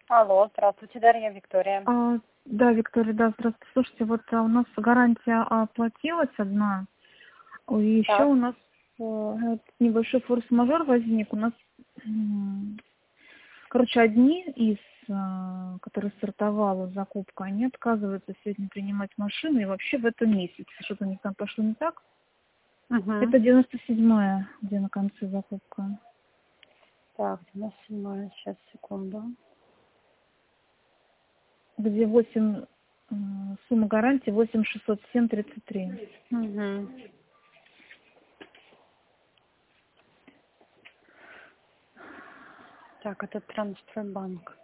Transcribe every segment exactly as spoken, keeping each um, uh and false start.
Алло, здравствуйте, Дарья, Виктория. А, да, Виктория, да, здравствуйте. Слушайте, вот а, у нас гарантия оплатилась одна, и еще Так. у нас э, вот небольшой форс-мажор возник. У нас, м, короче, одни из, а, которые стартовала закупка, они отказываются сегодня принимать машины и вообще в этом месяце. Что-то у них там пошло не так. Угу. Это девяносто седьмая, где на конце закупка. Так, девяносто седьмая, сейчас, секунду. Где восемь, э, сумма гарантии восемь шестьсот семь тридцать три. Угу. Так, это Трансфербанк.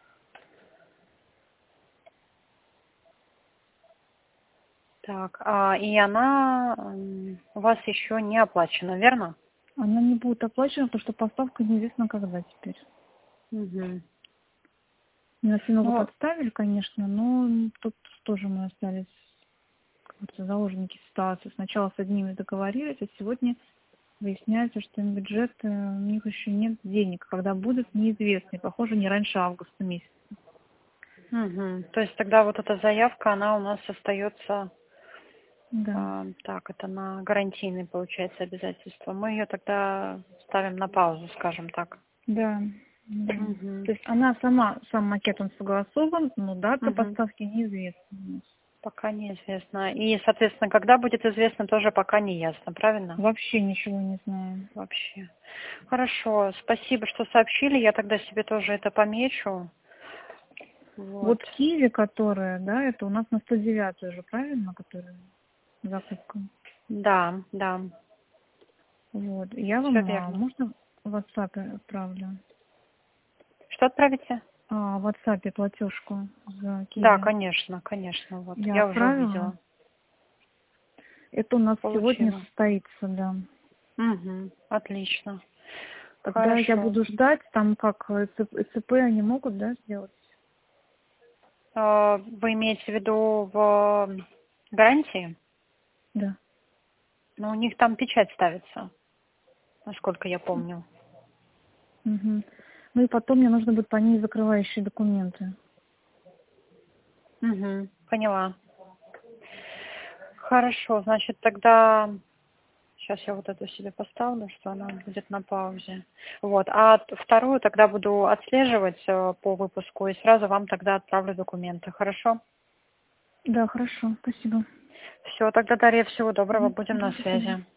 Так, а, и она м, у вас еще не оплачена, верно? Она не будет оплачена, потому что поставка неизвестно когда теперь. Угу. Нас немного Ну, подставили, конечно, но тут тоже мы остались как будто заложники ситуации. Сначала с одними договорились, а сегодня выясняется, что им бюджет, э, у них еще нет денег. Когда будет, неизвестно. И, похоже, не раньше августа месяца. угу. То есть тогда вот эта заявка, она у нас остается, Да, а, так, это на гарантийные, получается, обязательства. Мы ее тогда ставим на паузу, скажем так. да, да. Угу. То есть она сама, сам макет он согласован, но дата Угу. поставки неизвестна. Пока неизвестно. И, соответственно, когда будет известно, тоже пока не ясно, правильно? Вообще ничего не знаю. Вообще. Хорошо. Спасибо, что сообщили. Я тогда себе тоже это помечу. Вот. Вот Киви, которая, да, это у нас на сто девятую уже, правильно, которая закупка? Да, да. Вот. Я Все вам, а, верно. можно в WhatsApp отправлю? Что отправите? А, в WhatsApp платежку за Да, Киви. конечно, конечно. Вот. Я Я уже отправила. увидела. Это у нас сегодня Получила. состоится, да. Угу. Отлично. Тогда я Хорошо. буду ждать, там как э цэ пэ цэ пэ они могут, да, сделать? А, Вы имеете в виду в гарантии? Да. Ну, у них там печать ставится, насколько я помню. Угу. Ну и потом мне нужно будет по ней закрывающие документы. Угу. Поняла. Хорошо, значит, тогда сейчас я вот эту себе поставлю, что она будет на паузе. Вот, а т- вторую тогда буду отслеживать э, по выпуску и сразу вам тогда отправлю документы. Хорошо? Да, хорошо, спасибо. Все, тогда, Дарья, всего доброго, Мгм. будем на Мгм. До свидания. связи.